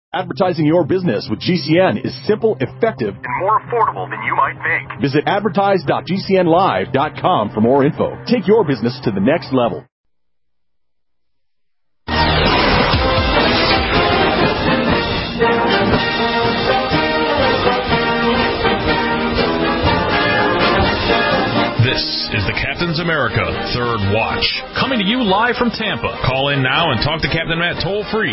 Advertising your business with GCN is simple, effective, and more affordable than you might think. Visit advertise.gcnlive.com for more info. Take your business to the next level. This is the Captain's America Third Watch, coming to you live from Tampa. Call in now and talk to Captain Matt toll-free,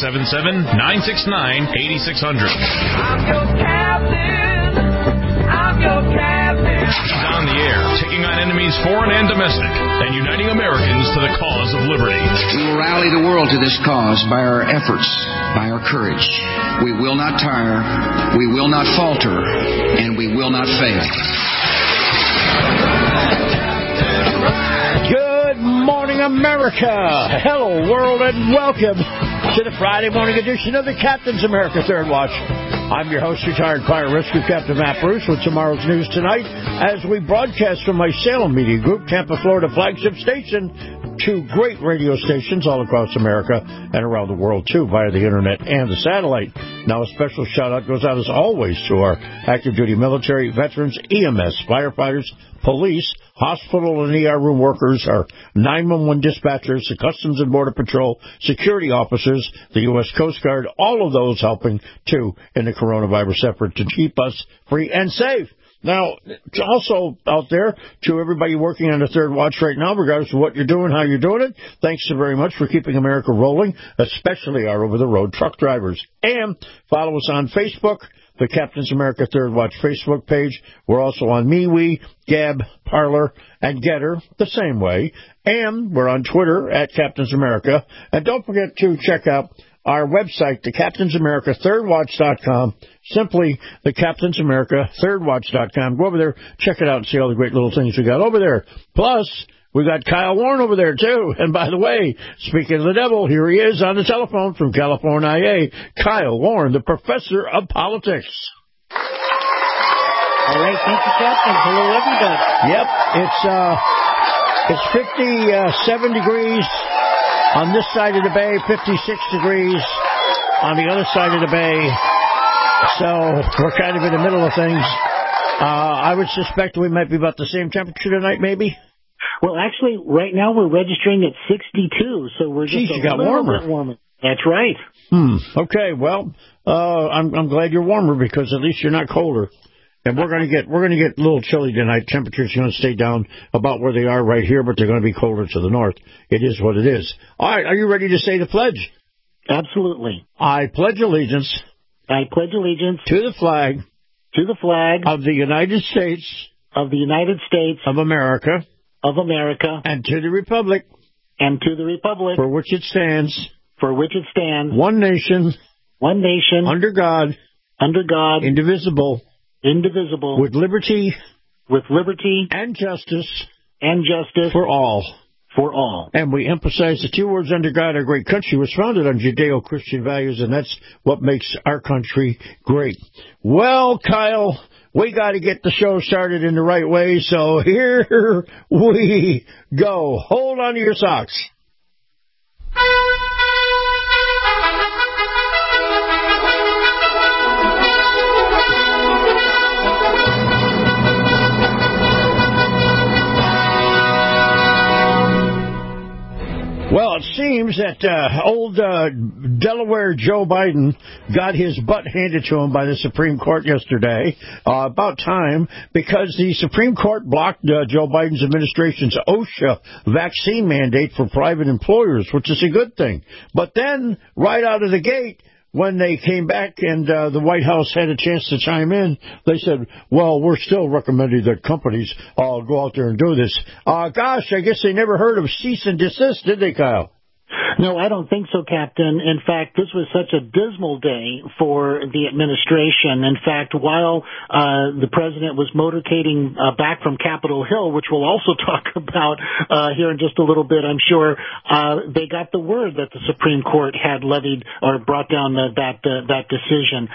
877-969-8600. I'm your captain. I'm your captain. He's on the air, taking on enemies foreign and domestic, and uniting Americans to the cause of liberty. We will rally the world to this cause by our efforts, by our courage. We will not tire, we will not falter, and we will not fail. Good morning, America. Hello, world, and welcome to the Friday morning edition of the Captain's America Third Watch. I'm your host, retired fire rescue Captain Matt Bruce, with tomorrow's news tonight as we broadcast from my Salem Media Group, Tampa, Florida flagship station, to great radio stations all across America and around the world, too, via the internet and the satellite. Now, a special shout-out goes out, as always, to our active-duty military, veterans, EMS, firefighters, police, hospital and ER room workers, our 911 dispatchers, the Customs and Border Patrol, security officers, the U.S. Coast Guard, all of those helping, too, in the coronavirus effort to keep us free and safe. Now, also out there, to everybody working on the Third Watch right now, regardless of what you're doing, how you're doing it, thanks so very much for keeping America rolling, especially our over-the-road truck drivers. And follow us on Facebook, the Captain's America Third Watch Facebook page. We're also on MeWe, Gab, Parler, and Getter, the same way. And we're on Twitter at Captain's America. And don't forget to check out our website, the Captain's America ThirdWatch.com. Simply the Captain's America ThirdWatch.com. Go over there, check it out, and see all the great little things we got over there. Plus, we got Kyle Warren over there, too. And by the way, speaking of the devil, here he is on the telephone from California, Kyle Warren, the professor of politics. All right, thank you, Captain. Hello, everybody. Yep, it's 57 degrees on this side of the bay, 56 degrees on the other side of the bay. So we're kind of in the middle of things. I would suspect we might be about the same temperature tonight, maybe. Well, actually, right now we're registering at 62, so we're just a little bit warmer. That's right. Okay, well, I'm glad you're warmer because at least you're not colder. And we're going to get a little chilly tonight. Temperatures are going to stay down about where they are right here, but they're going to be colder to the north. It is what it is. All right, are you ready to say the pledge? Absolutely. I pledge allegiance. I pledge allegiance to the flag. To the flag of the United States. Of the United States. Of America. Of America. And to the republic. And to the republic. For which it stands. For which it stands. One nation. One nation. Under God. Under God. Indivisible. Indivisible. With liberty. With liberty. And justice. And justice. For all. For all. And we emphasize the two words, under God. Our great country was founded on Judeo-Christian values, and that's what makes our country great. Well, Kyle, we got to get the show started in the right way, so here we go. Hold on to your socks. Well, it seems that old Delaware Joe Biden got his butt handed to him by the Supreme Court yesterday. About time, because the Supreme Court blocked Joe Biden's administration's OSHA vaccine mandate for private employers, which is a good thing. But then, right out of the gate, when they came back and the White House had a chance to chime in, they said, well, we're still recommending that companies go out there and do this. Gosh, I guess they never heard of cease and desist, did they, Kyle? No, I don't think so, Captain. In fact, this was such a dismal day for the administration. In fact, while the president was motorcading back from Capitol Hill, which we'll also talk about here in just a little bit, I'm sure, they got the word that the Supreme Court had levied or brought down that decision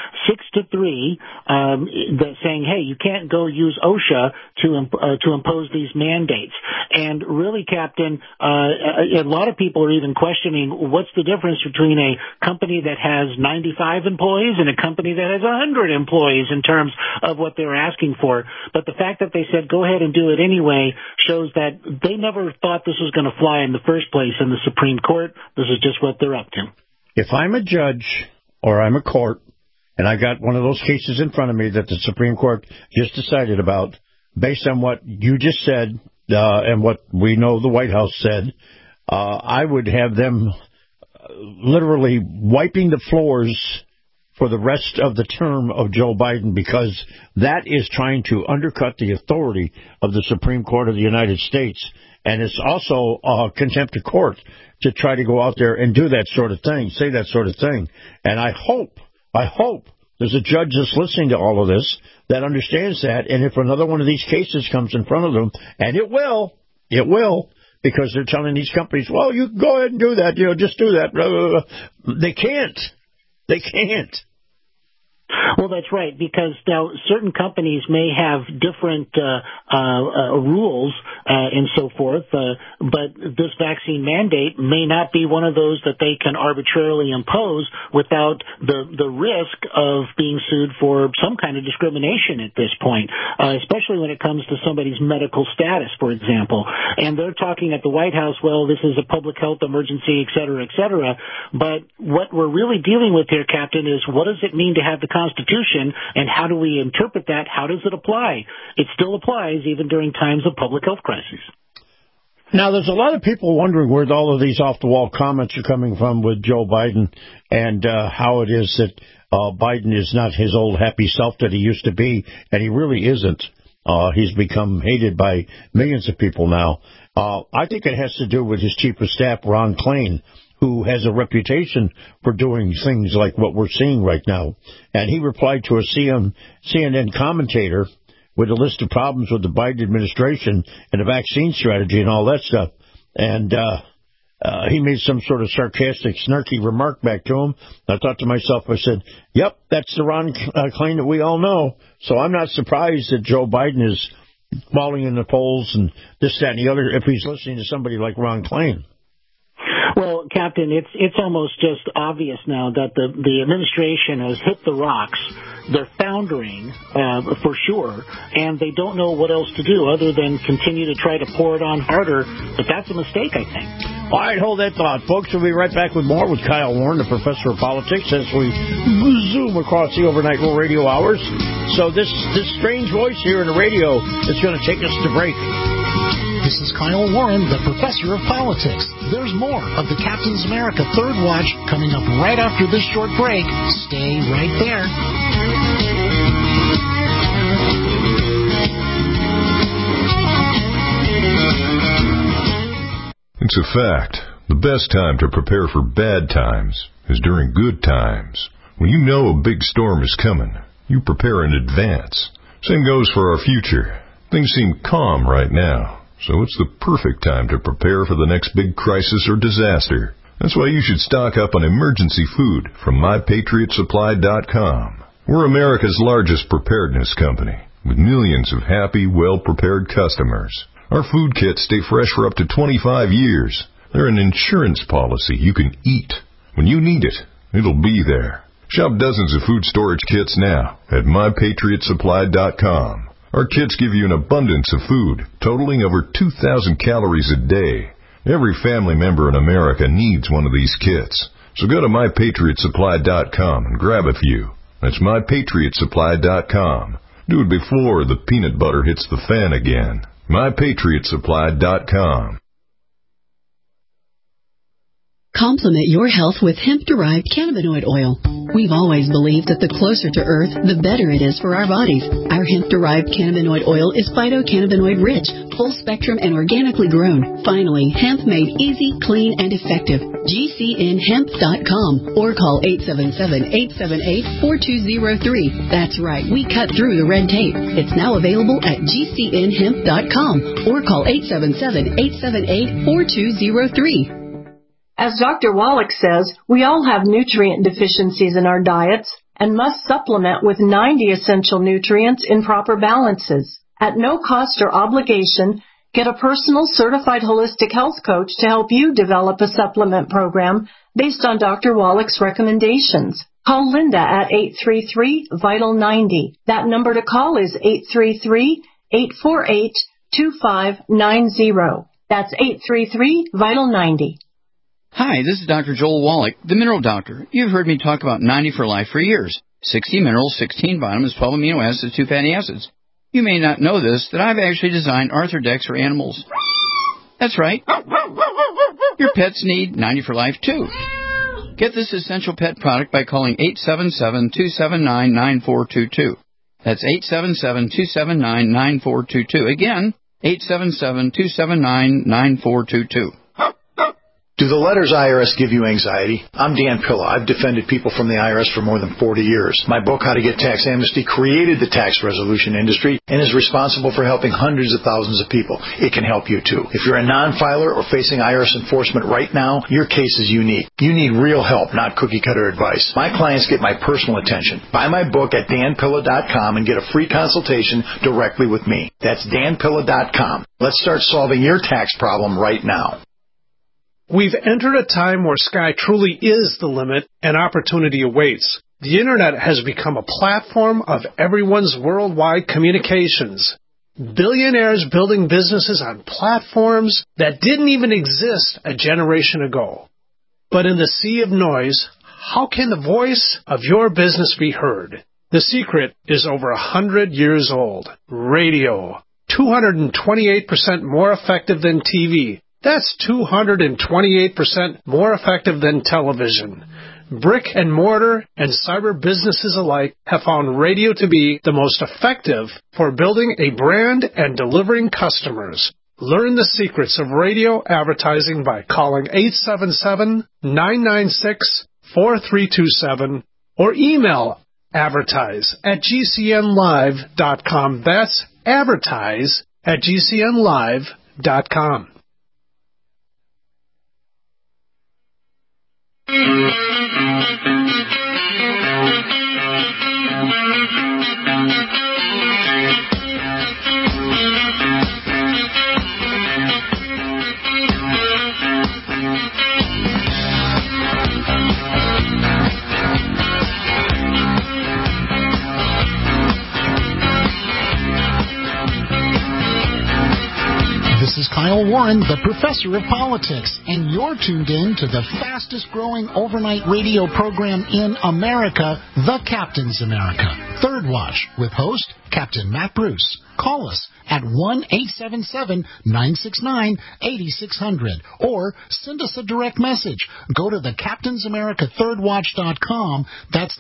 6-3, saying, hey, you can't go use OSHA to impose these mandates. And really, Captain, a lot of people are even questioning mean, what's the difference between a company that has 95 employees and a company that has 100 employees in terms of what they're asking for? But the fact that they said go ahead and do it anyway shows that they never thought this was going to fly in the first place in the Supreme Court. This is just what they're up to. If I'm a judge or I'm a court and I got one of those cases in front of me that the Supreme Court just decided about, based on what you just said and what we know the White House said, I would have them literally wiping the floors for the rest of the term of Joe Biden, because that is trying to undercut the authority of the Supreme Court of the United States. And it's also contempt of court to try to go out there and do that sort of thing, say that sort of thing. And I hope there's a judge that's listening to all of this that understands that. And if another one of these cases comes in front of them, and it will, because they're telling these companies, well, you can go ahead and do that, just do that. Blah, blah, blah. They can't. Well, that's right, because now certain companies may have different rules and so forth, but this vaccine mandate may not be one of those that they can arbitrarily impose without the risk of being sued for some kind of discrimination at this point, especially when it comes to somebody's medical status, for example. And they're talking at the White House, well, this is a public health emergency, et cetera, et cetera. But what we're really dealing with here, Captain, is what does it mean to have the Constitution, and how do we interpret that? How does it apply? It still applies even during times of public health crises. Now, there's a lot of people wondering where all of these off-the-wall comments are coming from with Joe Biden and how it is that Biden is not his old happy self that he used to be, and he really isn't. He's become hated by millions of people now. I think it has to do with his chief of staff, Ron Klain, who has a reputation for doing things like what we're seeing right now. And he replied to a CNN commentator with a list of problems with the Biden administration and the vaccine strategy and all that stuff. And he made some sort of sarcastic, snarky remark back to him. I thought to myself, I said, yep, that's the Ron Klain that we all know. So I'm not surprised that Joe Biden is falling in the polls and this, that, and the other if he's listening to somebody like Ron Klain. Well, Captain, it's almost just obvious now that the administration has hit the rocks. They're foundering, for sure, and they don't know what else to do other than continue to try to pour it on harder. But that's a mistake, I think. All right, hold that thought, folks. We'll be right back with more with Kyle Warren, the professor of politics, as we zoom across the overnight radio hours. So this strange voice here in the radio is going to take us to break. This is Kyle Warren, the professor of politics. There's more of the Captain's America Third Watch coming up right after this short break. Stay right there. It's a fact. The best time to prepare for bad times is during good times. When you know a big storm is coming, you prepare in advance. Same goes for our future. Things seem calm right now. So it's the perfect time to prepare for the next big crisis or disaster. That's why you should stock up on emergency food from MyPatriotSupply.com. We're America's largest preparedness company, with millions of happy, well-prepared customers. Our food kits stay fresh for up to 25 years. They're an insurance policy you can eat. When you need it, it'll be there. Shop dozens of food storage kits now at MyPatriotSupply.com. Our kits give you an abundance of food, totaling over 2,000 calories a day. Every family member in America needs one of these kits. So go to MyPatriotSupply.com and grab a few. That's MyPatriotSupply.com. Do it before the peanut butter hits the fan again. MyPatriotSupply.com. Complement your health with hemp-derived cannabinoid oil. We've always believed that the closer to Earth, the better it is for our bodies. Our hemp-derived cannabinoid oil is phytocannabinoid-rich, full-spectrum, and organically grown. Finally, hemp made easy, clean, and effective. GCNhemp.com or call 877-878-4203. That's right, we cut through the red tape. It's now available at GCNhemp.com or call 877-878-4203. As Dr. Wallach says, we all have nutrient deficiencies in our diets and must supplement with 90 essential nutrients in proper balances. At no cost or obligation, Get a personal certified holistic health coach to help you develop a supplement program based on Dr. Wallach's recommendations. Call Linda at 833-VITAL-90. That number to call is 833-848-2590. That's 833-VITAL-90. Hi, this is Dr. Joel Wallach, the Mineral Doctor. You've heard me talk about 90 for Life for years. 60 minerals, 16 vitamins, 12 amino acids, 2 fatty acids. You may not know this, that I've actually designed Arthrodex for animals. That's right. Your pets need 90 for Life, too. Get this essential pet product by calling 877-279-9422. That's 877-279-9422. Again, 877-279-9422. Do the letters IRS give you anxiety? I'm Dan Pilla. I've defended people from the IRS for more than 40 years. My book, How to Get Tax Amnesty, created the tax resolution industry and is responsible for helping hundreds of thousands of people. It can help you, too. If you're a non-filer or facing IRS enforcement right now, your case is unique. You need real help, not cookie-cutter advice. My clients get my personal attention. Buy my book at danpilla.com and get a free consultation directly with me. That's danpilla.com. Let's start solving your tax problem right now. We've entered a time where sky truly is the limit and opportunity awaits. The Internet has become a platform of everyone's worldwide communications. Billionaires building businesses on platforms that didn't even exist a generation ago. But in the sea of noise, how can the voice of your business be heard? The secret is over 100 years old. Radio. 228% more effective than TV. That's 228% more effective than television. Brick and mortar and cyber businesses alike have found radio to be the most effective for building a brand and delivering customers. Learn the secrets of radio advertising by calling 877-996-4327 or email advertise@gcnlive.com. That's advertise@gcnlive.com. This is Kyle Warren, the Professor of Politics, and you're tuned in to the fastest-growing overnight radio program in America, The Captain's America. Third Watch, with host Captain Matt Bruce. Call us at 1-877-969-8600 or send us a direct message. Go to thecaptainsamericathirdwatch.com. That's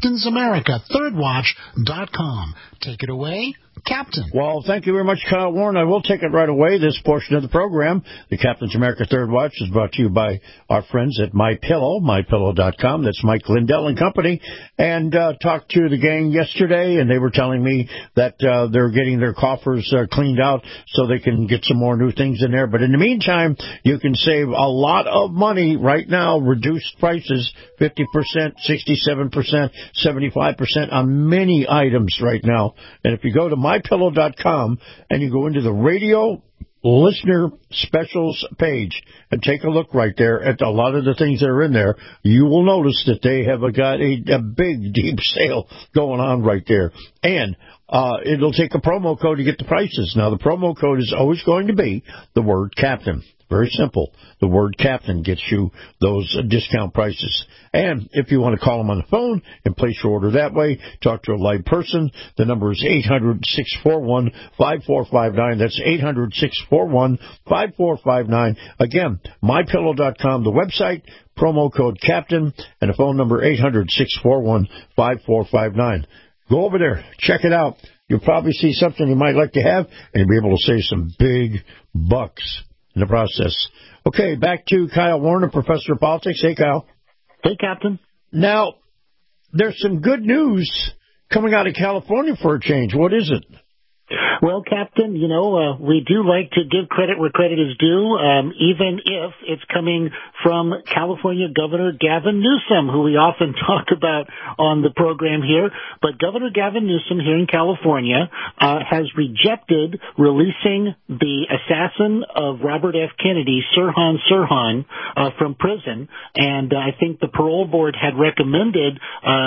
thecaptainsamericathirdwatch.com. Take it away, Captain. Well, thank you very much, Kyle Warren. I will take it right away. This portion of the program, the Captain's America Third Watch, is brought to you by our friends at MyPillow, MyPillow.com. That's Mike Lindell and Company. And talked to the gang yesterday, and they were telling me that they're getting their coffers cleaned out so they can get some more new things in there. But in the meantime, you can save a lot of money right now, reduced prices, 50%, 67%, 75% on many items right now. And if you go to MyPillow.com and you go into the radio listener specials page and take a look right there at a lot of the things that are in there, you will notice that they have got a big, deep sale going on right there. And it'll take a promo code to get the prices. Now, the promo code is always going to be the word Captain. Very simple. The word Captain gets you those discount prices. And if you want to call them on the phone and place your order that way, talk to a live person, the number is 800-641-5459. That's 800-641-5459. Again, MyPillow.com, the website, promo code Captain, and the phone number 800-641-5459. Go over there. Check it out. You'll probably see something you might like to have, and you'll be able to save some big bucks in the process. Okay, back to Kyle Warren, Professor of Politics. Hey, Kyle. Hey, Captain. Now, there's some good news coming out of California for a change. What is it? Well, Captain, we do like to give credit where credit is due, even if it's coming from California Governor Gavin Newsom, who we often talk about on the program here. But Governor Gavin Newsom here in California has rejected releasing the assassin of Robert F. Kennedy, Sirhan Sirhan, from prison. And I think the parole board had recommended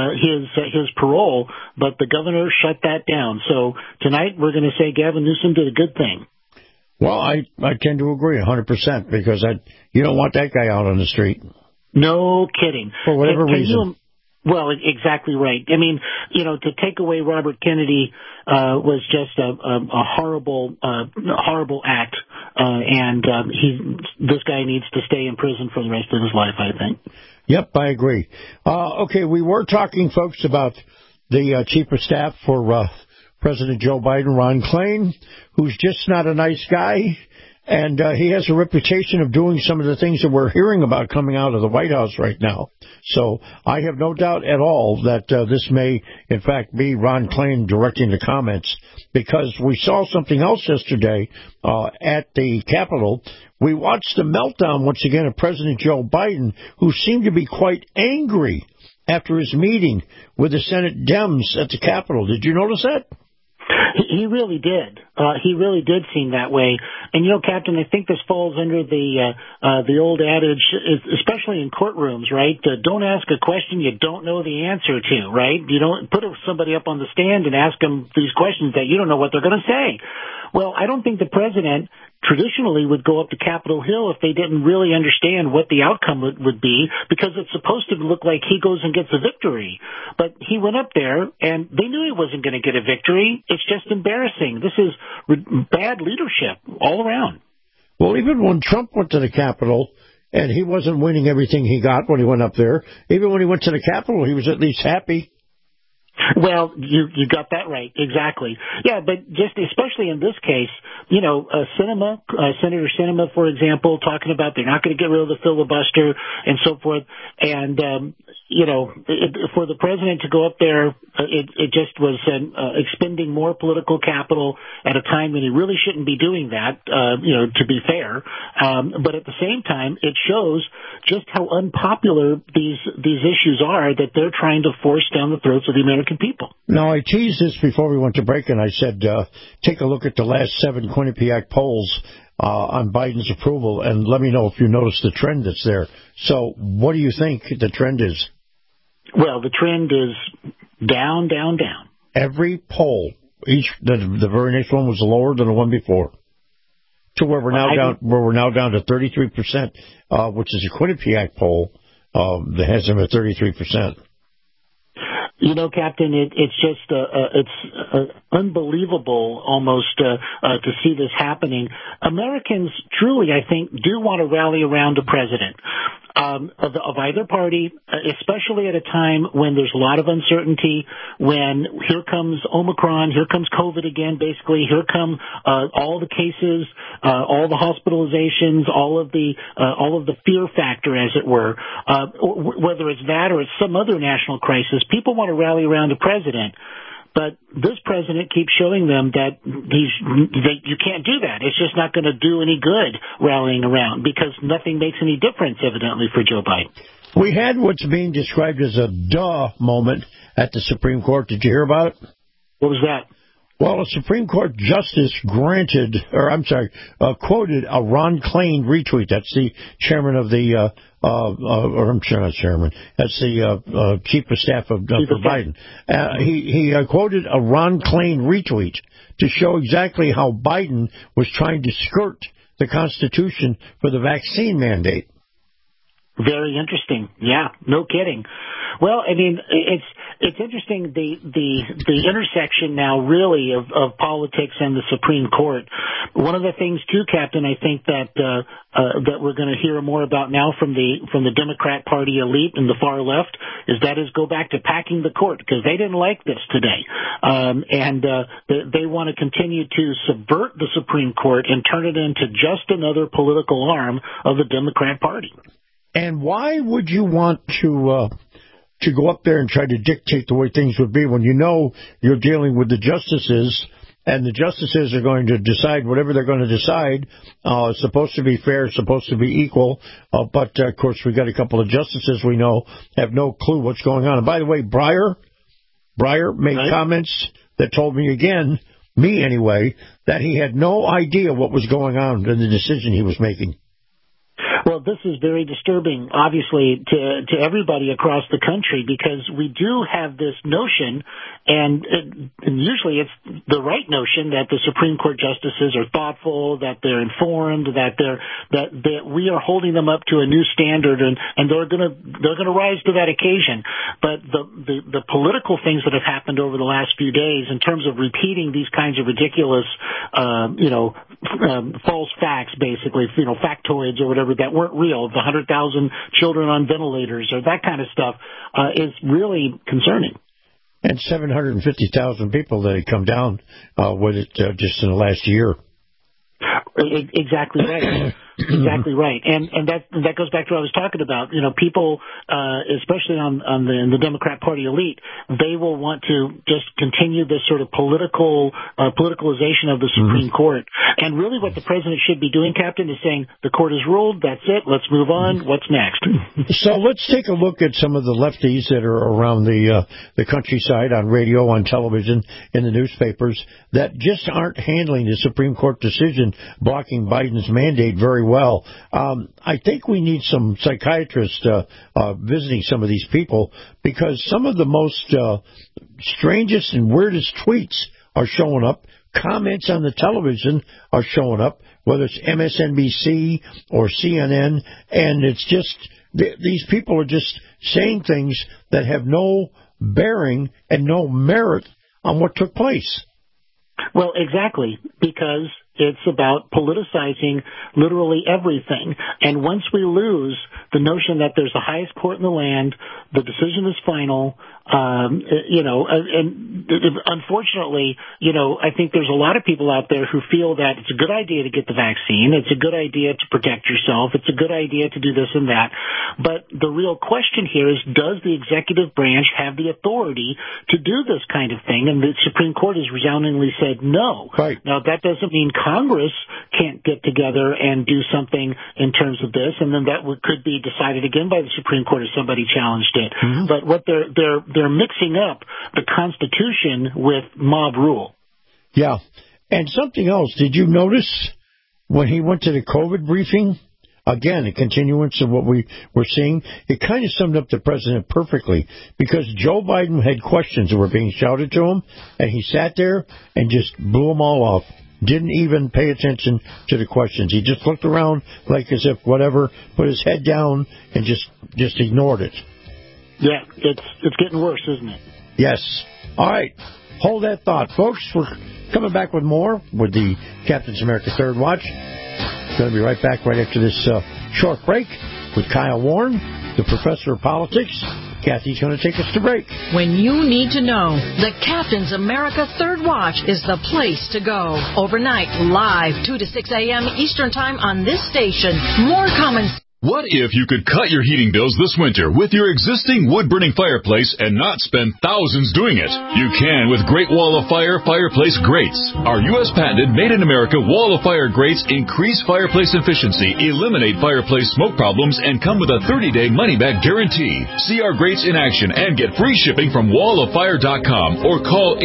his parole, but the governor shut that down. So tonight we're going to say Gavin Newsom did a good thing. Well, I tend to agree 100% because you don't want that guy out on the street. No kidding. For whatever reason. Well, exactly right. I mean, to take away Robert Kennedy was just a horrible act, and this guy needs to stay in prison for the rest of his life, I think. Yep, I agree. Okay, we were talking, folks, about the chief of staff for President Joe Biden, Ron Klain, who's just not a nice guy, and he has a reputation of doing some of the things that we're hearing about coming out of the White House right now. So I have no doubt at all that this may, in fact, be Ron Klain directing the comments, because we saw something else yesterday at the Capitol. We watched the meltdown once again of President Joe Biden, who seemed to be quite angry after his meeting with the Senate Dems at the Capitol. Did you notice that? He really did. He really did seem that way. And, Captain, I think this falls under the old adage, especially in courtrooms, right? Don't ask a question you don't know the answer to, right? You don't put somebody up on the stand and ask them these questions that you don't know what they're going to say. Well, I don't think the president traditionally would go up to Capitol Hill if they didn't really understand what the outcome would be, because it's supposed to look like he goes and gets a victory. But he went up there, and they knew he wasn't going to get a victory. It's just embarrassing. This is bad leadership all around. Well, even when Trump went to the Capitol, and he wasn't winning everything he got when he went up there, even when he went to the Capitol, he was at least happy. Well, you got that right. Exactly. Yeah, but just especially in this case, Senator Sinema, for example, talking about they're not going to get rid of the filibuster and so forth. And, for the president to go up there, it just was expending more political capital at a time when he really shouldn't be doing that, to be fair. But at the same time, it shows just how unpopular these issues are that they're trying to force down the throats of the American people. Now, I teased this before we went to break, and I said, take a look at the last 7 Quinnipiac polls on Biden's approval, and let me know if you notice the trend that's there. So what do you think the trend is? Well, the trend is down, down, down. Every poll, the very next one was lower than the one before, to where we're now down to 33%, which is a Quinnipiac poll that has them at 33%. Captain, it's just it's unbelievable almost to see this happening. Americans truly, I think, do want to rally around a president of either party, especially at a time when there's a lot of uncertainty, when here comes Omicron, here comes COVID again, basically, here come all the cases, all the hospitalizations, all of the fear factor, as it were. Whether it's that or it's some other national crisis, people want to rally around a president. But this president keeps showing them that you can't do that. It's just not going to do any good rallying around, because nothing makes any difference, evidently, for Joe Biden. We had what's being described as a duh moment at the Supreme Court. Did you hear about it? What was that? Well, a Supreme Court justice quoted a Ron Klain retweet. That's the chairman of the, I'm sure not chairman. That's the chief of staff for Biden. He quoted a Ron Klain retweet to show exactly how Biden was trying to skirt the Constitution for the vaccine mandate. Very interesting. Yeah, no kidding. Well, I mean, it's interesting the intersection now really of politics and the Supreme Court. One of the things too, Captain, I think that we're going to hear more about now from the Democrat Party elite and the far left is go back to packing the court, because they didn't like this today, and they want to continue to subvert the Supreme Court and turn it into just another political arm of the Democrat Party. And why would you want to go up there and try to dictate the way things would be when you know you're dealing with the justices and the justices are going to decide whatever they're going to decide. It's supposed to be fair, supposed to be equal, but of course we got a couple of justices we know have no clue what's going on. And by the way, Breyer made comments that told me again, me anyway, that he had no idea what was going on in the decision he was making. Well, this is very disturbing, obviously, to everybody across the country, because we do have this notion, and usually it's the right notion, that the Supreme Court justices are thoughtful, that they're informed, that we are holding them up to a new standard, and they're gonna rise to that occasion. But the political things that have happened over the last few days, in terms of repeating these kinds of ridiculous, false facts, basically, factoids or whatever that weren't real, the 100,000 children on ventilators or that kind of stuff, is really concerning. And 750,000 people that had come down with it just in the last year. Exactly right. Exactly right. And that goes back to what I was talking about. People, especially in the Democrat Party elite, they will want to just continue this sort of politicalization of the Supreme Court. And really what the president should be doing, Captain, is saying the court has ruled, that's it, let's move on, what's next? So let's take a look at some of the lefties that are around the countryside, on radio, on television, in the newspapers, that just aren't handling the Supreme Court decision blocking Biden's mandate very well. I think we need some psychiatrists visiting some of these people, because some of the most strangest and weirdest tweets are showing up. Comments on the television are showing up, whether it's MSNBC or CNN, and it's just, these people are just saying things that have no bearing and no merit on what took place. Well, exactly, because it's about politicizing literally everything. And once we lose the notion that there's the highest court in the land, the decision is final, and unfortunately, I think there's a lot of people out there who feel that it's a good idea to get the vaccine, it's a good idea to protect yourself, it's a good idea to do this and that. But the real question here is, does the executive branch have the authority to do this kind of thing? And the Supreme Court has resoundingly said no. Right. Now, that doesn't mean Congress can't get together and do something in terms of this, and then that could be decided again by the Supreme Court if somebody challenged it. Mm-hmm. But what they're mixing up the Constitution with mob rule. Yeah. And something else, did you notice when he went to the COVID briefing? Again, a continuance of what we were seeing. It kind of summed up the president perfectly, because Joe Biden had questions that were being shouted to him, and he sat there and just blew them all off. Didn't even pay attention to the questions. He just looked around like as if whatever, put his head down and just ignored it. Yeah, it's getting worse, isn't it? Yes. All right. Hold that thought, folks. We're coming back with more with the Captain's America Third Watch. Going to be right back right after this short break with Kyle Warren, the professor of politics. Kathy's going to take us to break. When you need to know, the Captain's America Third Watch is the place to go. Overnight, live, 2 to 6 a.m. Eastern Time on this station. More common sense. What if you could cut your heating bills this winter with your existing wood-burning fireplace and not spend thousands doing it? You can with Great Wall of Fire fireplace grates. Our U.S. patented made-in-America Wall of Fire grates increase fireplace efficiency, eliminate fireplace smoke problems, and come with a 30-day money-back guarantee. See our grates in action and get free shipping from walloffire.com or call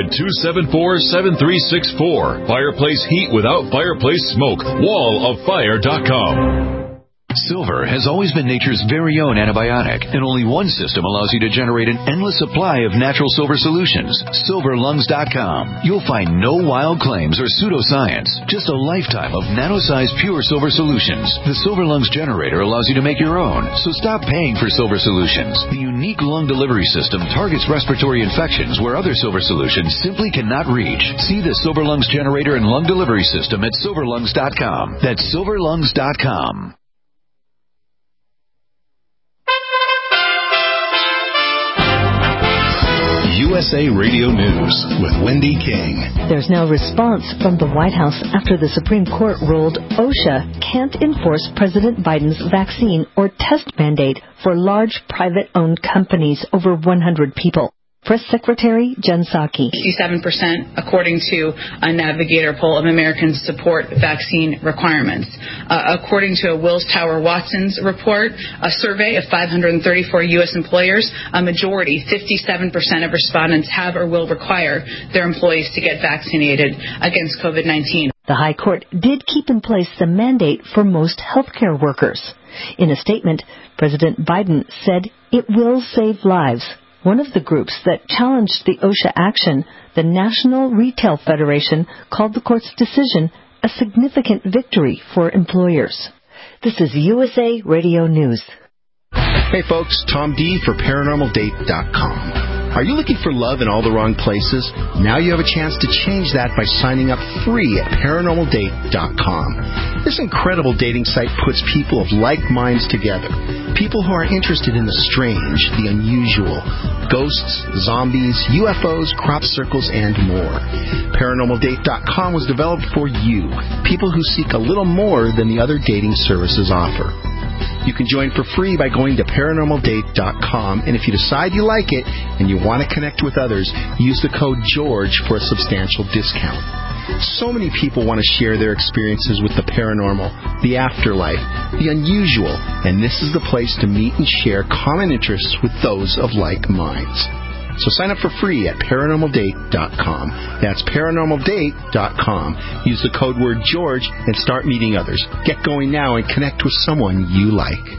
800-274-7364. Fireplace heat without fireplace smoke. walloffire.com. Silver has always been nature's very own antibiotic, and only one system allows you to generate an endless supply of natural silver solutions. SilverLungs.com. You'll find no wild claims or pseudoscience, just a lifetime of nano-sized pure silver solutions. The Silver Lungs generator allows you to make your own, so stop paying for silver solutions. The unique lung delivery system targets respiratory infections where other silver solutions simply cannot reach. See the Silver Lungs generator and lung delivery system at SilverLungs.com. That's SilverLungs.com. USA Radio News with Wendy King. There's no response from the White House after the Supreme Court ruled OSHA can't enforce President Biden's vaccine or test mandate for large private-owned companies over 100 people. Press Secretary Jen Psaki. 67%, according to a Navigator poll of Americans, support vaccine requirements. According to a Wills Tower Watson's report, a survey of 534 U.S. employers, a majority, 57% of respondents have or will require their employees to get vaccinated against COVID-19. The High Court did keep in place the mandate for most healthcare workers. In a statement, President Biden said it will save lives. One of the groups that challenged the OSHA action, the National Retail Federation, called the court's decision a significant victory for employers. This is USA Radio News. Hey folks, Tom D for ParanormalDate.com. Are you looking for love in all the wrong places? Now you have a chance to change that by signing up free at ParanormalDate.com. This incredible dating site puts people of like minds together. People who are interested in the strange, the unusual, ghosts, zombies, UFOs, crop circles, and more. ParanormalDate.com was developed for you, people who seek a little more than the other dating services offer. You can join for free by going to ParanormalDate.com, and if you decide you like it and you want to connect with others, use the code GEORGE for a substantial discount. So many people want to share their experiences with the paranormal, the afterlife, the unusual, and this is the place to meet and share common interests with those of like minds. So sign up for free at ParanormalDate.com. That's ParanormalDate.com. Use the code word George and start meeting others. Get going now and connect with someone you like.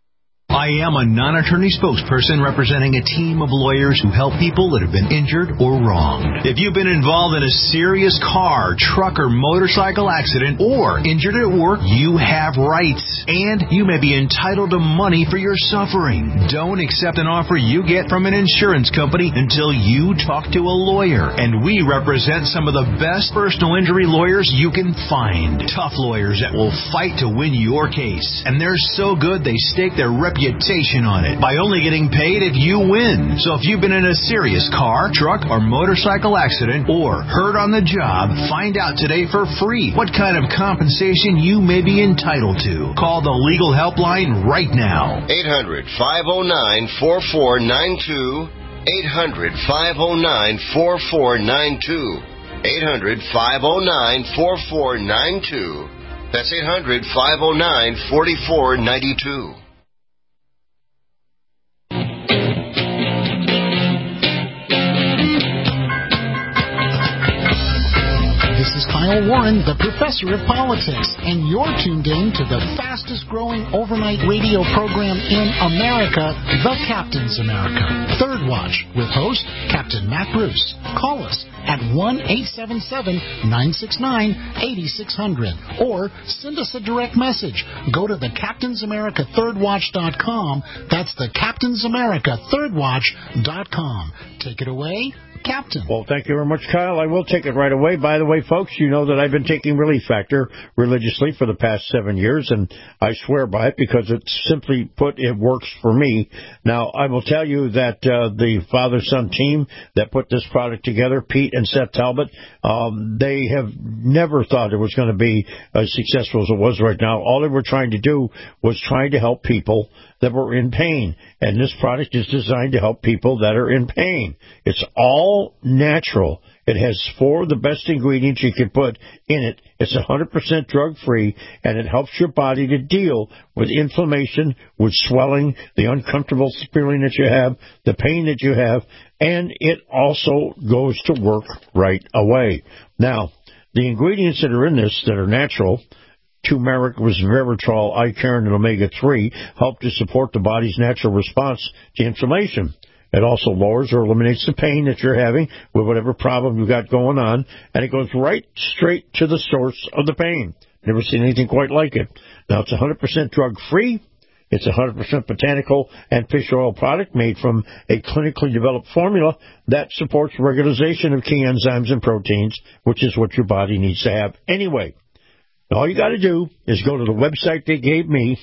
I am a non-attorney spokesperson representing a team of lawyers who help people that have been injured or wronged. If you've been involved in a serious car, truck, or motorcycle accident or injured at work, you have rights, and you may be entitled to money for your suffering. Don't accept an offer you get from an insurance company until you talk to a lawyer, and we represent some of the best personal injury lawyers you can find. Tough lawyers that will fight to win your case, and they're so good they stake their reputation on it by only getting paid if you win. So if you've been in a serious car, truck, or motorcycle accident or hurt on the job, find out today for free what kind of compensation you may be entitled to. Call the legal helpline right now. 800-509-4492. 800-509-4492. 800-509-4492. That's 800-509-4492. This is Kyle Warren, the Professor of Politics, and you're tuned in to the fastest-growing overnight radio program in America, The Captain's America. Third Watch, with host Captain Matt Bruce. Call us at 1-877-969-8600, or send us a direct message. Go to thecaptainsamerica3rdwatch.com. That's thecaptainsamerica3rdwatch.com. Take it away, Captain. Well, thank you very much, Kyle. I will take it right away. By the way, folks, you know that I've been taking Relief Factor religiously for the past 7 years, and I swear by it because it's simply put, it works for me. Now, I will tell you that the father-son team that put this product together, Pete and Seth Talbot, they have never thought it was going to be as successful as it was right now. All they were trying to do was trying to help people that were in pain, and this product is designed to help people that are in pain. It's all natural. It has 4 of the best ingredients you can put in it. It's 100% drug-free, and it helps your body to deal with inflammation, with swelling, the uncomfortable feeling that you have, the pain that you have, and it also goes to work right away. Now, the ingredients that are in this that are natural, turmeric, resveratrol, icaron, and omega-3, help to support the body's natural response to inflammation. It also lowers or eliminates the pain that you're having with whatever problem you've got going on, and it goes right straight to the source of the pain. Never seen anything quite like it. Now, it's 100% drug-free. It's a 100% botanical and fish oil product made from a clinically developed formula that supports regularization of key enzymes and proteins, which is what your body needs to have anyway. All you got to do is go to the website they gave me,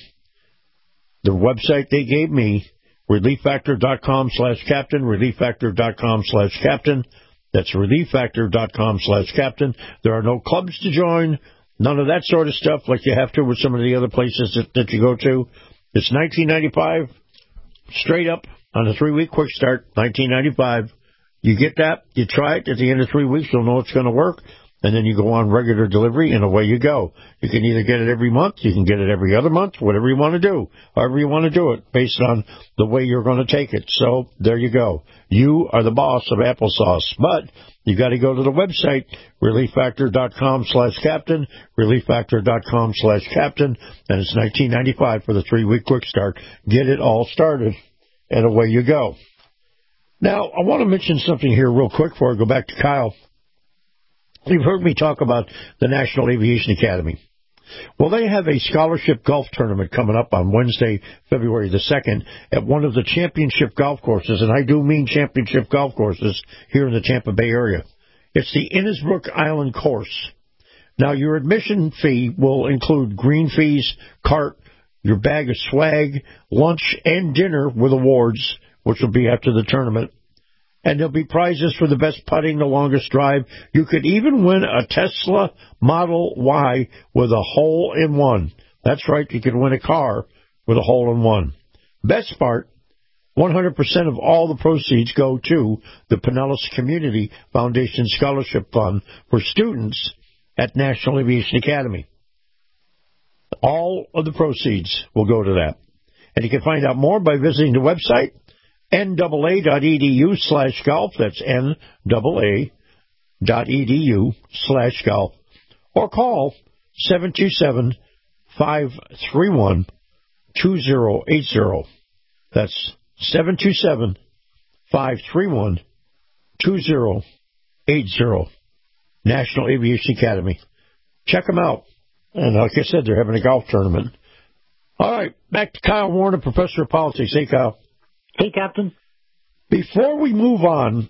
ReliefFactor.com/captain, ReliefFactor.com/captain. That's ReliefFactor.com/captain. There are no clubs to join, none of that sort of stuff like you have to with some of the other places that you go to. It's $19.95 straight up on a 3-week quick start, $19.95. You get that, you try it, at the end of 3 weeks, you'll know it's going to work, and then you go on regular delivery, and away you go. You can either get it every month, you can get it every other month, whatever you want to do, however you want to do it, based on the way you're going to take it. So, there you go. You are the boss of applesauce, but you got to go to the website, relieffactor.com/captain, relieffactor.com/captain, and it's $19.95 for the 3-week quick start. Get it all started, and away you go. Now, I want to mention something here real quick before I go back to Kyle. You've heard me talk about the National Aviation Academy. Well, they have a scholarship golf tournament coming up on Wednesday, February the 2nd, at one of the championship golf courses, and I do mean championship golf courses here in the Tampa Bay area. It's the Innisbrook Island course. Now, your admission fee will include green fees, cart, your bag of swag, lunch, and dinner with awards, which will be after the tournament. And there'll be prizes for the best putting, the longest drive. You could even win a Tesla Model Y with a hole-in-one. That's right, you could win a car with a hole-in-one. Best part, 100% of all the proceeds go to the Pinellas Community Foundation Scholarship Fund for students at National Aviation Academy. All of the proceeds will go to that. And you can find out more by visiting the website, NAA.edu/golf. That's NAA.edu/golf. Or call 727-531-2080. That's 727-531-2080. National Aviation Academy. Check them out. And like I said, they're having a golf tournament. All right, back to Kyle Warner, Professor of Politics. Hey, Kyle. Hey, Captain. Before we move on,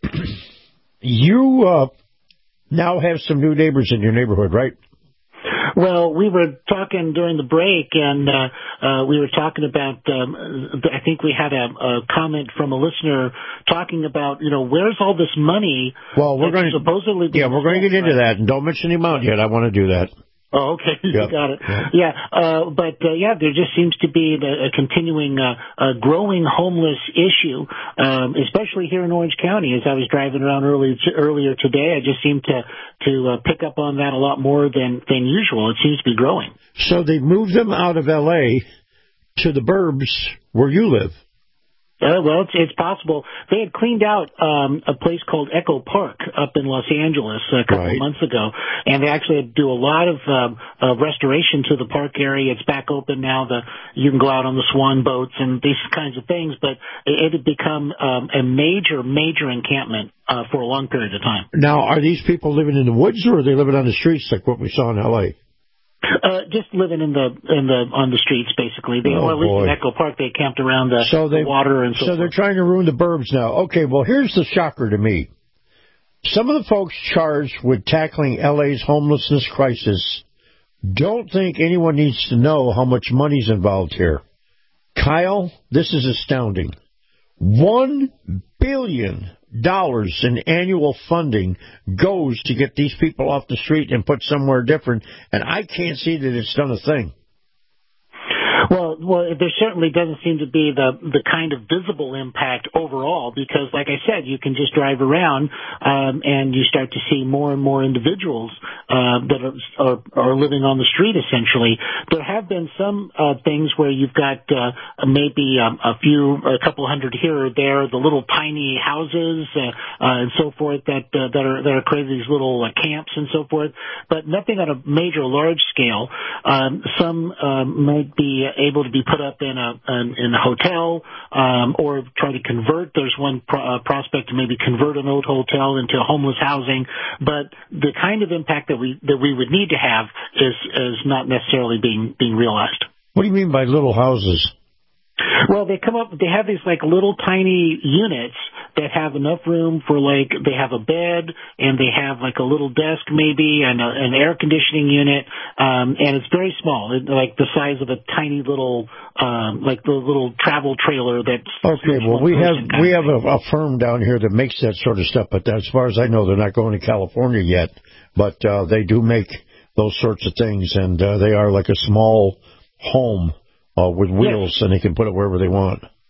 you now have some new neighbors in your neighborhood, right? Well, we were talking during the break, and we were talking about, I think we had a comment from a listener talking about, where's all this money? Well, we're going to supposedly we're going to get into that, and don't mention the amount yet. I want to do that. Oh, okay. You got it. But there just seems to be a continuing growing homeless issue, especially here in Orange County. As I was driving around earlier today, I just seemed to pick up on that a lot more than usual. It seems to be growing. So they moved them out of L.A. to the burbs where you live. Well, it's possible. They had cleaned out a place called Echo Park up in Los Angeles a couple of months ago, and they actually had to do a lot of restoration to the park area. It's back open now. You can go out on the swan boats and these kinds of things, but it had become a major encampment for a long period of time. Now, are these people living in the woods, or are they living on the streets like what we saw in L.A.? Just living on the streets, basically. At least in Echo Park, they camped around the water and so forth. They're trying to ruin the burbs now. Okay, well, here's the shocker to me. Some of the folks charged with tackling L.A.'s homelessness crisis don't think anyone needs to know how much money's involved here. Kyle, this is astounding. $1 billion in annual funding goes to get these people off the street and put somewhere different, and I can't see that it's done a thing. Well, there certainly doesn't seem to be the kind of visible impact overall, because, like I said, you can just drive around and you start to see more and more individuals that are living on the street, essentially. There have been some things where you've got maybe a couple hundred here or there, the little tiny houses and so forth that are created, these little camps and so forth, but nothing on a major large scale. Some might be able to be put up in a hotel or try to convert. There's one prospect to maybe convert an old hotel into homeless housing, but the kind of impact that we would need to have is not necessarily being realized. What do you mean by little houses? Well, they have these little tiny units that have enough room for they have a bed and they have a little desk maybe and an air conditioning unit, and it's very small, like the size of a tiny little, the little travel trailer that's. Okay, well, we have a firm down here that makes that sort of stuff, but as far as I know, they're not going to California yet, but they do make those sorts of things, and they are like a small home with wheels, and they can put it wherever they want.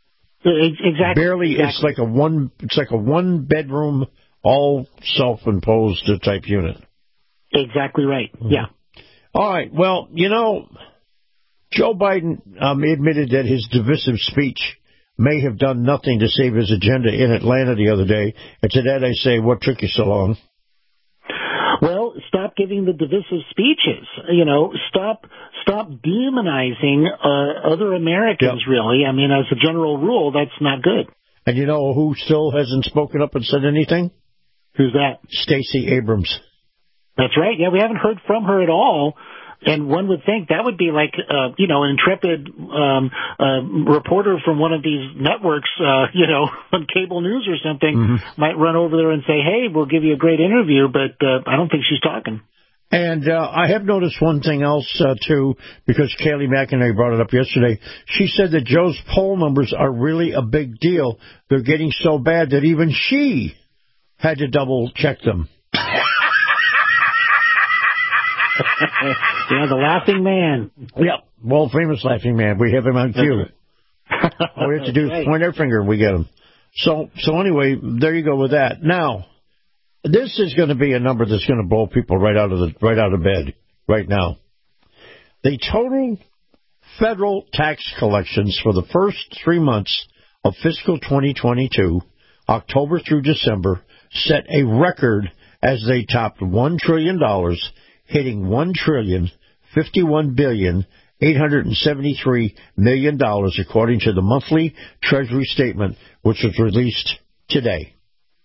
Exactly. Barely. Exactly. It's like a one bedroom, all self-imposed type unit. Exactly right. Mm-hmm. Yeah. All right. Well, Joe Biden admitted that his divisive speech may have done nothing to save his agenda in Atlanta the other day. And to that I say, what took you so long? Well, stop giving the divisive speeches. Stop demonizing other Americans, really. I mean, as a general rule, that's not good. And you know who still hasn't spoken up and said anything? Who's that? Stacey Abrams. That's right. Yeah, we haven't heard from her at all. And one would think that would be like, an intrepid reporter from one of these networks, on cable news or something, might run over there and say, hey, we'll give you a great interview, but I don't think she's talking. And I have noticed one thing else, too, because Kayleigh McEnany brought it up yesterday. She said that Joe's poll numbers are really a big deal. They're getting so bad that even she had to double-check them. Yeah, the laughing man. Yep, world famous laughing man. We have him on cue. All we have to do is point our finger and we get him. So anyway, there you go with that. Now, this is going to be a number that's going to blow people right out of bed right now. The total federal tax collections for the first 3 months of fiscal 2022, October through December, set a record as they topped $1 trillion, hitting $1,051,873 million, according to the monthly Treasury statement, which was released today.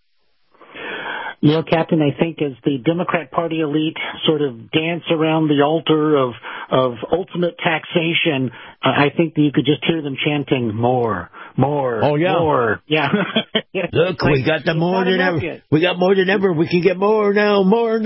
Captain, I think as the Democrat Party elite sort of dance around the altar of ultimate taxation, I think that you could just hear them chanting more. Oh, yeah. More. Yeah. Look, we got the more than ever. We got more than ever. We can get more now, more.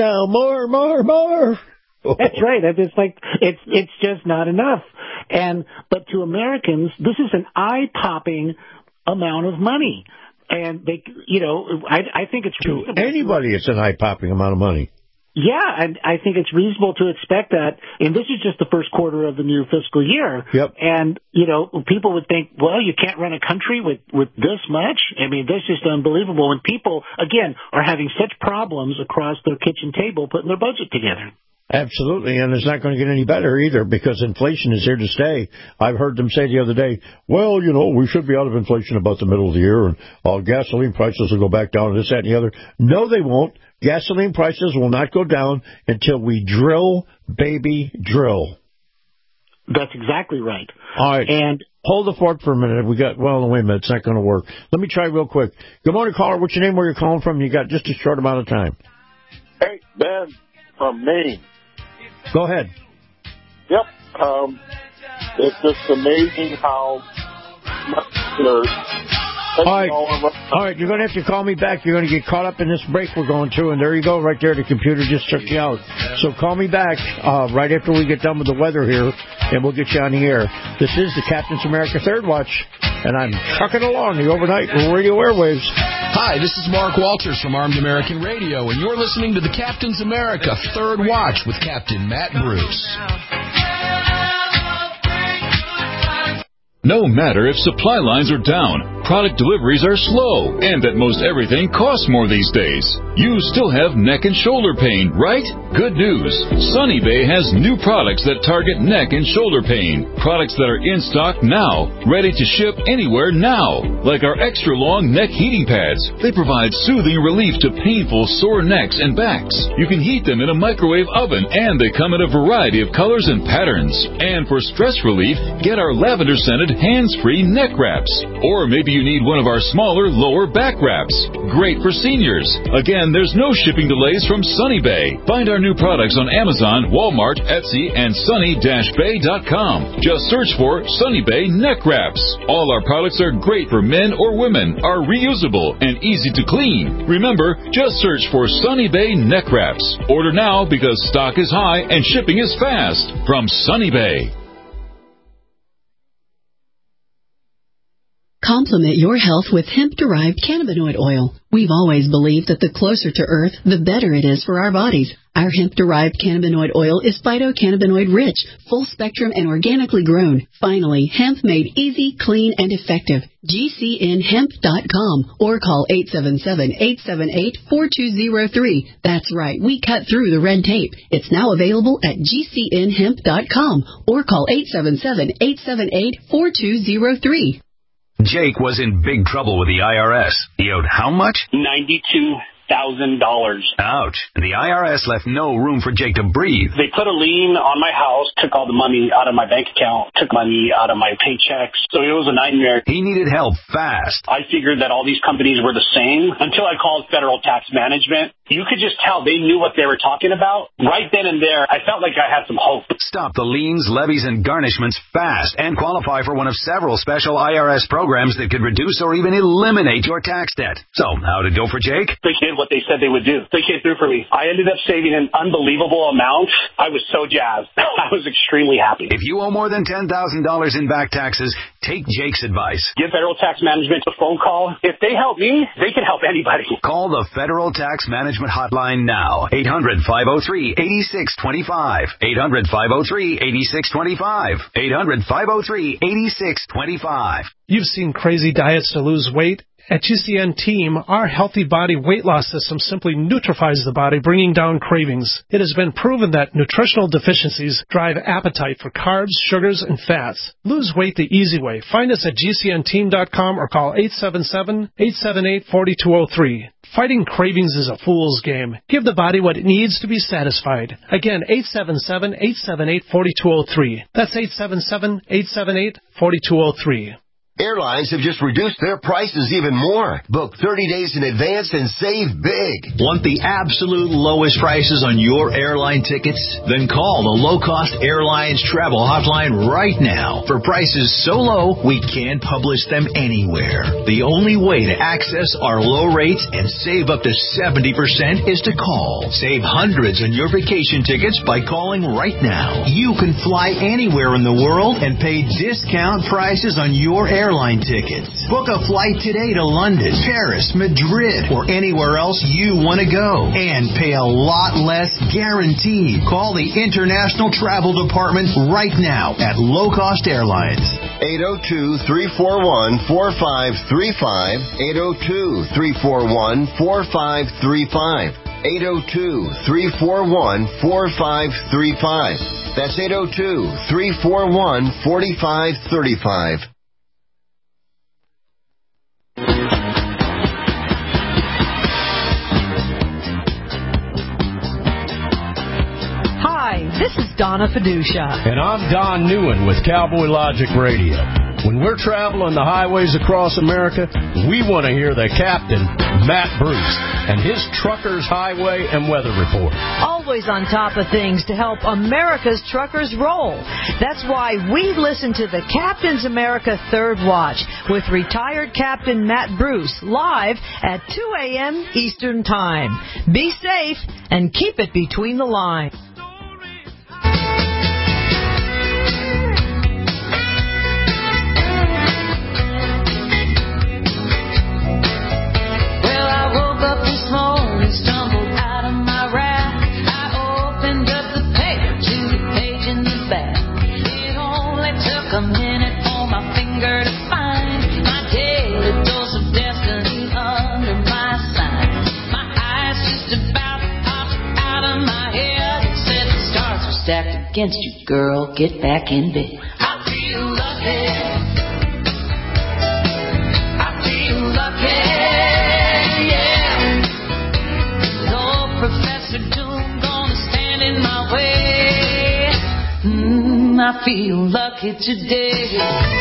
That's right. It's like it's just not enough. But to Americans, this is an eye-popping amount of money. And they, I think it's reasonable. To anybody, it's an eye-popping amount of money. Yeah, and I think it's reasonable to expect that. And this is just the first quarter of the new fiscal year. Yep. And, people would think, well, you can't run a country with this much? I mean, this is unbelievable. When people, again, are having such problems across their kitchen table putting their budget together. Absolutely, and it's not going to get any better either because inflation is here to stay. I've heard them say the other day, well, we should be out of inflation about the middle of the year, and gasoline prices will go back down, this, that, and the other. No, they won't. Gasoline prices will not go down until we drill, baby, drill. That's exactly right. All right. And hold the fort for a minute. Wait a minute. It's not going to work. Let me try real quick. Good morning, caller. What's your name? Where you're calling from? You got just a short amount of time. Hey, Ben from Maine. Go ahead. Yep. It's just amazing how much All right, you're going to have to call me back. You're going to get caught up in this break we're going to, and there you go, right there. The computer just took you out. So call me back right after we get done with the weather here, and we'll get you on the air. This is the Captain's America Third Watch, and I'm trucking along the overnight radio airwaves. Hi, this is Mark Walters from Armed American Radio, and you're listening to the Captain's America Third Watch with Captain Matt Bruce. No matter if supply lines are down, product deliveries are slow, and that most everything costs more these days, you still have neck and shoulder pain, right? Good news. Sunny Bay has new products that target neck and shoulder pain. Products that are in stock now, ready to ship anywhere now. Like our extra long neck heating pads. They provide soothing relief to painful sore necks and backs. You can heat them in a microwave oven, and they come in a variety of colors and patterns. And for stress relief, get our lavender-scented hands-free neck wraps. Or maybe you need one of our smaller lower back wraps. Great for seniors. Again, there's no shipping delays from Sunny Bay. Find our new products on Amazon, Walmart, Etsy, and sunny-bay.com. Just search for Sunny Bay neck wraps. All our products are great for men or women, are reusable, and easy to clean. Remember, just search for Sunny Bay neck wraps. Order now because stock is high and shipping is fast. From Sunny Bay. Complement your health with hemp-derived cannabinoid oil. We've always believed that the closer to Earth, the better it is for our bodies. Our hemp-derived cannabinoid oil is phytocannabinoid rich, full spectrum, and organically grown. Finally, hemp made easy, clean, and effective. GCNhemp.com or call 877-878-4203. That's right, we cut through the red tape. It's now available at GCNhemp.com or call 877-878-4203. Jake was in big trouble with the IRS. He owed how much? $92,000. Ouch. And the IRS left no room for Jake to breathe. They put a lien on my house, took all the money out of my bank account, took money out of my paychecks. So it was a nightmare. He needed help fast. I figured that all these companies were the same until I called Federal Tax Management. You could just tell they knew what they were talking about. Right then and there, I felt like I had some hope. Stop the liens, levies, and garnishments fast and qualify for one of several special IRS programs that could reduce or even eliminate your tax debt. So, how'd it go for Jake? They did what they said they would do. They came through for me. I ended up saving an unbelievable amount. I was so jazzed. I was extremely happy. If you owe more than $10,000 in back taxes, take Jake's advice. Give Federal Tax Management a phone call. If they help me, they can help anybody. Call the Federal Tax Management Hotline now. 800-503-8625. 800-503-8625. 800-503-8625. You've seen crazy diets to lose weight. At GCN Team, our Healthy Body Weight Loss System simply neutralizes the body, bringing down cravings. It has been proven that nutritional deficiencies drive appetite for carbs, sugars, and fats. Lose weight the easy way. Find us at GCNteam.com or call 877-878-4203. Fighting cravings is a fool's game. Give the body what it needs to be satisfied. Again, 877-878-4203. That's 877-878-4203. Airlines have just reduced their prices even more. Book 30 days in advance and save big. Want the absolute lowest prices on your airline tickets? Then call the Low Cost Airlines Travel Hotline right now. For prices so low, we can't publish them anywhere. The only way to access our low rates and save up to 70% is to call. Save hundreds on your vacation tickets by calling right now. You can fly anywhere in the world and pay discount prices on your airline tickets. Book a flight today to London, Paris, Madrid, or anywhere else you want to go. And pay a lot less guaranteed. Call the International Travel Department right now at Low Cost Airlines. 802-341-4535. 802-341-4535. 802-341-4535. That's 802-341-4535. Hi, this is Donna Fiducia. And I'm Don Newen with Cowboy Logic Radio. When we're traveling the highways across America, we want to hear the captain, Matt Bruce, and his Truckers Highway and Weather Report. Always on top of things to help America's truckers roll. That's why we listen to the Captain's America Third Watch with retired Captain Matt Bruce live at 2 a.m. Eastern Time. Be safe and keep it between the lines. Stumbled out of my rack. I opened up the paper to the page in the back. It only took a minute for my finger to find my daily dose of destiny under my sign. My eyes just about popped out of my head. It said the stars are stacked against you, girl. Get back in bed. I feel lucky. I feel lucky. Professor Doom gonna stand in my way. I feel lucky today.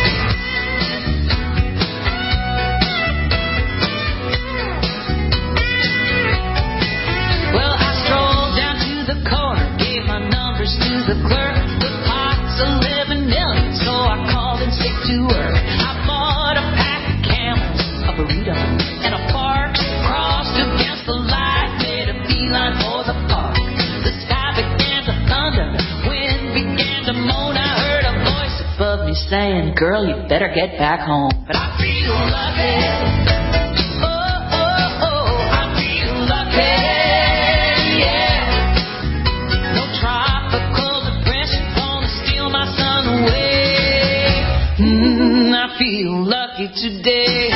Well, I strolled down to the corner, gave my numbers to the clerk. The pot's 11 million, so I called in sick to work. I bought a pack of Camels, a burrito, and a fork. Crossed against the light. Line for the park. The sky began to thunder, wind began to moan. I heard a voice above me saying, girl, you better get back home. But I feel feel lucky. Oh, I feel lucky. Yeah. No tropical depression gonna steal my sun away. I feel lucky today.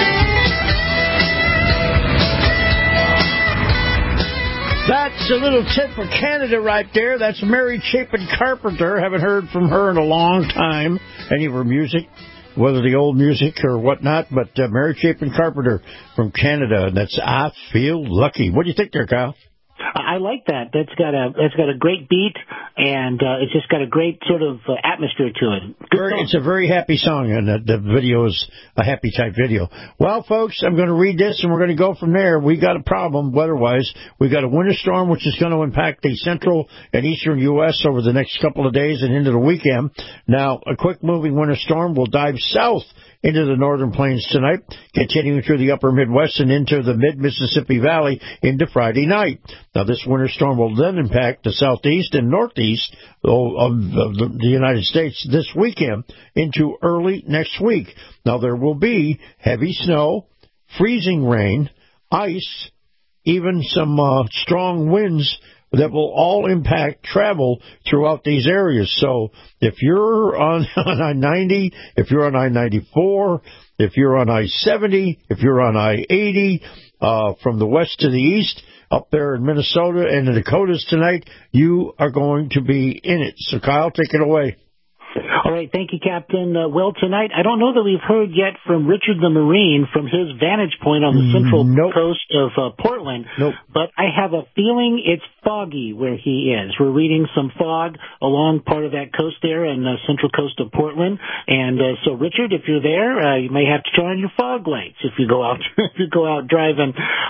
That's a little tip for Canada right there. That's Mary Chapin Carpenter. Haven't heard from her in a long time. Any of her music, whether the old music or whatnot, but Mary Chapin Carpenter from Canada. That's I Feel Lucky. What do you think there, Kyle? I like that. That's got a great beat, and it's just got a great sort of atmosphere to it. It's a very happy song, and the video is a happy type video. Well, folks, I'm going to read this, and we're going to go from there. We got a problem weather-wise. We got a winter storm, which is going to impact the central and eastern U.S. over the next couple of days and into the weekend. Now, a quick-moving winter storm will dive south into the northern plains tonight, continuing through the upper Midwest and into the mid-Mississippi Valley into Friday night. Now, this winter storm will then impact the southeast and northeast of the United States this weekend into early next week. Now, there will be heavy snow, freezing rain, ice, even some strong winds that will all impact travel throughout these areas. So if you're on I-90, if you're on I-94, if you're on I-70, if you're on I-80, from the west to the east, up there in Minnesota and the Dakotas tonight, you are going to be in it. So, Kyle, take it away. All right, thank you, Captain. Well, tonight, I don't know that we've heard yet from Richard the Marine from his vantage point on the central coast of Portland, but I have a feeling it's foggy where he is. We're reading some fog along part of that coast there in the central coast of Portland, and so, Richard, if you're there, you may have to turn on your fog lights if you go out driving.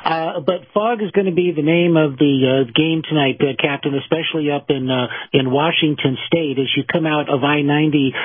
But fog is going to be the name of the game tonight, Captain, especially up in Washington State as you come out of I-90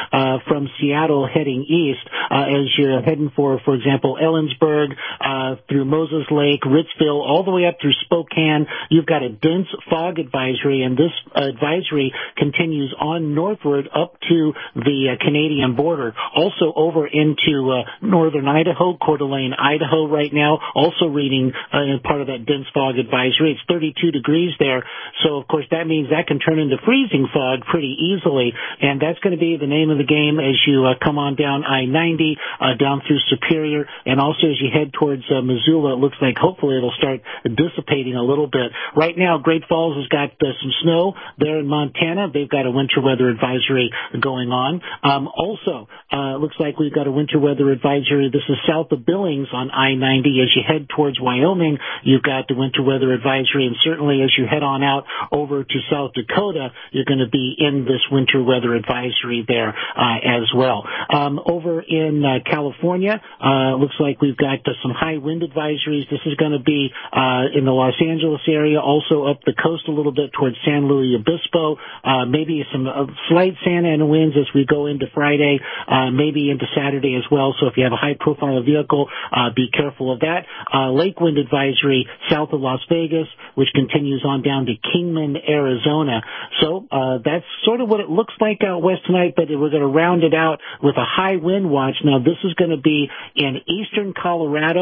from Seattle heading east, as you're heading for example, Ellensburg, through Moses Lake, Ritzville, all the way up through Spokane. You've got a dense fog advisory, and this advisory continues on northward up to the Canadian border, also over into northern Idaho, Coeur d'Alene, Idaho right now, also reading part of that dense fog advisory. It's 32 degrees there, so of course that means that can turn into freezing fog pretty easily, and that's going to be the name of the game as you come on down I-90, down through Superior, and also as you head towards Missoula. It looks like hopefully it'll start dissipating a little bit. Right now, Great Falls has got some snow there in Montana. They've got a winter weather advisory going on. Also, looks like we've got a winter weather advisory. This is south of Billings on I-90. As you head towards Wyoming, you've got the winter weather advisory, and certainly as you head on out over to South Dakota, you're going to be in this winter weather advisory there as well. Over in California, looks like we've got some high wind advisories. This is going to be in the Los Angeles area, also up the coast a little bit towards San Luis Obispo, maybe some slight Santa Ana winds as we go into Friday, maybe into Saturday as well. So if you have a high-profile vehicle, be careful of that. Lake wind advisory south of Las Vegas, which continues on down to Kingman, Arizona. So that's sort of what it looks like out west tonight, but we're going to round it out with a high wind watch. Now, this is going to be in eastern Colorado,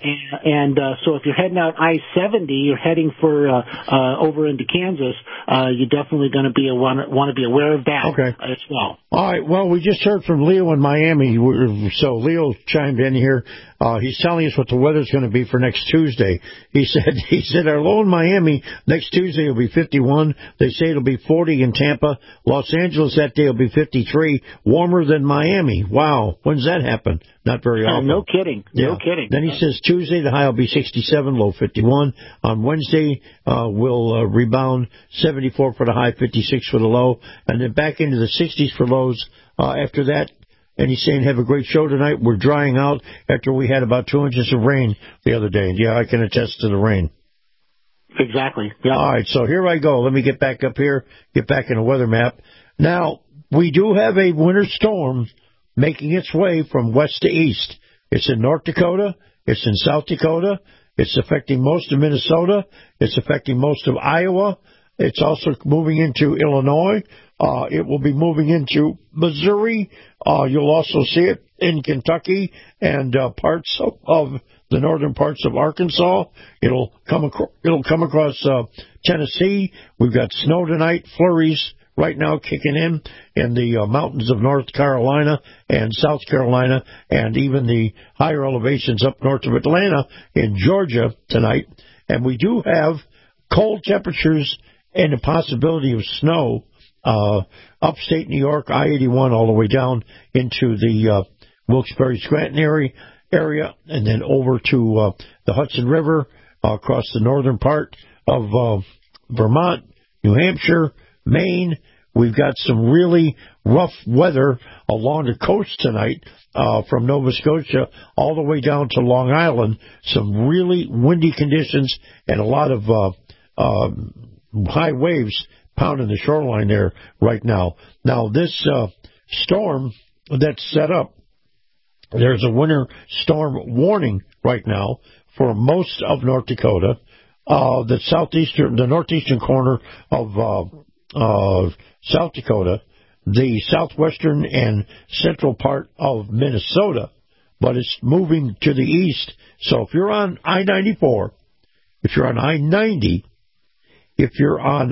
and so if you're heading out I-70, you're heading for over into Kansas, you're definitely going to want to be aware of that as well. All right, well, we just heard from Leo in Miami, so Leo chimed in here. He's telling us what the weather's going to be for next Tuesday. He said our low in Miami next Tuesday will be 51. They say it'll be 40 in Tampa. Los Angeles that day will be 53, warmer than Miami. Wow, when's that happen? Not very often. No kidding. No kidding. Then he says Tuesday the high will be 67, low 51. On Wednesday we'll rebound 74 for the high, 56 for the low, and then back into the 60s for lows after that. And he's saying, have a great show tonight. We're drying out after we had about 2 inches of rain the other day. Yeah, I can attest to the rain. Exactly. Yeah. All right, so here I go. Let me get back up here, get back in the weather map. Now, we do have a winter storm making its way from west to east. It's in North Dakota. It's in South Dakota. It's affecting most of Minnesota. It's affecting most of Iowa. It's also moving into Illinois. It will be moving into Missouri. You'll also see it in Kentucky and parts of the northern parts of Arkansas. It'll come across Tennessee. We've got snow tonight, flurries right now kicking in the mountains of North Carolina and South Carolina, and even the higher elevations up north of Atlanta in Georgia tonight. And we do have cold temperatures and the possibility of snow upstate New York, I-81 all the way down into the Wilkes-Barre-Scranton area, and then over to the Hudson River, across the northern part of Vermont, New Hampshire, Maine. We've got some really rough weather along the coast tonight, from Nova Scotia all the way down to Long Island. Some really windy conditions and a lot of high waves pounding the shoreline there right now. Now, this storm that's set up, there's a winter storm warning right now for most of North Dakota, the northeastern corner of South Dakota, the southwestern and central part of Minnesota, but it's moving to the east. So if you're on I-94, if you're on I-90, if you're on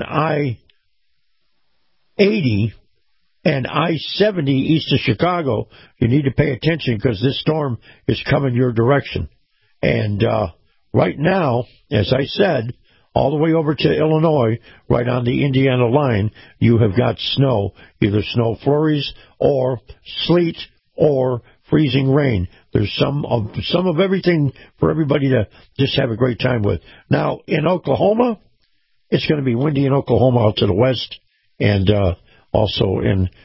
I-80 and I-70 east of Chicago, you need to pay attention because this storm is coming your direction. And right now, as I said, all the way over to Illinois, right on the Indiana line, you have got snow, either snow flurries or sleet or freezing rain. There's some of everything for everybody to just have a great time with. Now, in Oklahoma, it's going to be windy in Oklahoma out to the west, and also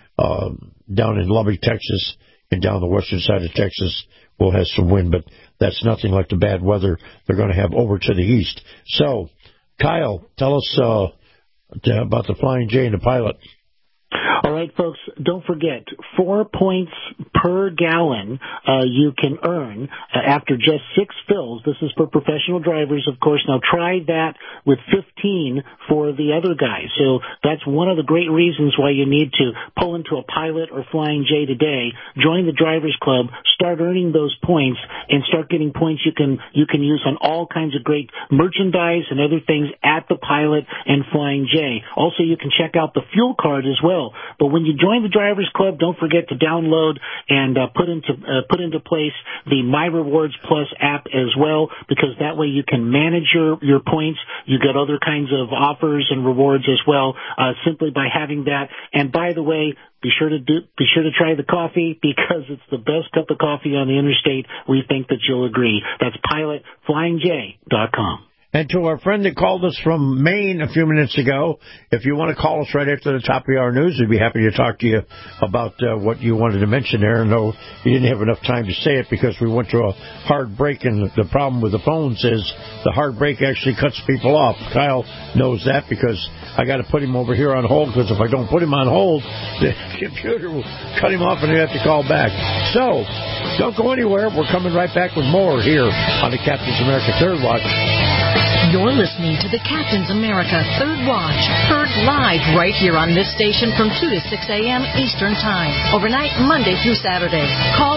down in Lubbock, Texas, and down the western side of Texas, we'll have some wind, but that's nothing like the bad weather they're going to have over to the east. So, Kyle, tell us about the Flying J and the pilot. All right, folks, don't forget, 4 points per gallon you can earn after just 6 fills. This is for professional drivers, of course. Now, try that with 15 for the other guys. So that's one of the great reasons why you need to pull into a Pilot or Flying J today. Join the Drivers Club, start earning those points, and start getting points you can use on all kinds of great merchandise and other things at the Pilot and Flying J. Also, you can check out the fuel card as well. But when you join the Drivers Club, don't forget to download and put into place the My Rewards Plus app as well, because that way you can manage your points. You get other kinds of offers and rewards as well, simply by having that. And by the way, be sure to try the coffee, because it's the best cup of coffee on the interstate. We think that you'll agree. That's pilotflyingj.com. And to our friend that called us from Maine a few minutes ago, if you want to call us right after the top of our news, we'd be happy to talk to you about what you wanted to mention there. No, you didn't have enough time to say it because we went through a hard break, and the problem with the phones is the hard break actually cuts people off. Kyle knows that because I got to put him over here on hold, because if I don't put him on hold, the computer will cut him off and I have to call back. So, don't go anywhere. We're coming right back with more here on the Captain's America Third Watch. You're listening to the Captain's America Third Watch, heard live right here on this station from 2 to 6 a.m. Eastern Time, overnight Monday through Saturday. Call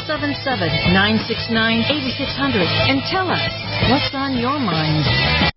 877-969-8600 and tell us what's on your mind.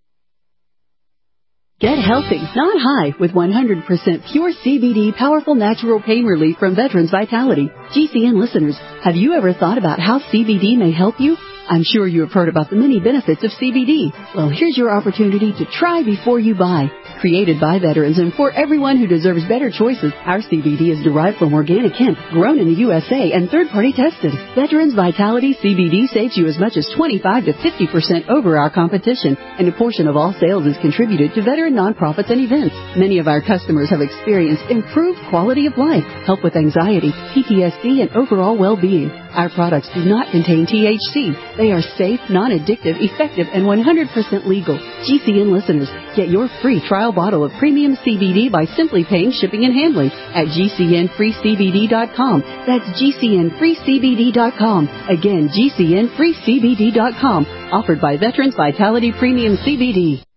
Get healthy, not high, with 100% pure CBD powerful natural pain relief from Veterans Vitality. GCN listeners, have you ever thought about how CBD may help you? I'm sure you have heard about the many benefits of CBD. Well, here's your opportunity to try before you buy. Created by veterans and for everyone who deserves better choices, our CBD is derived from organic hemp, grown in the USA and third-party tested. Veterans Vitality CBD saves you as much as 25 to 50% over our competition, and a portion of all sales is contributed to veteran nonprofits and events. Many of our customers have experienced improved quality of life, help with anxiety, PTSD, and overall well-being. Our products do not contain THC. They are safe, non-addictive, effective, and 100% legal. GCN listeners, get your free trial bottle of premium CBD by simply paying shipping and handling at GCNFreeCBD.com. That's GCNFreeCBD.com. Again, GCNFreeCBD.com. Offered by Veterans Vitality Premium CBD.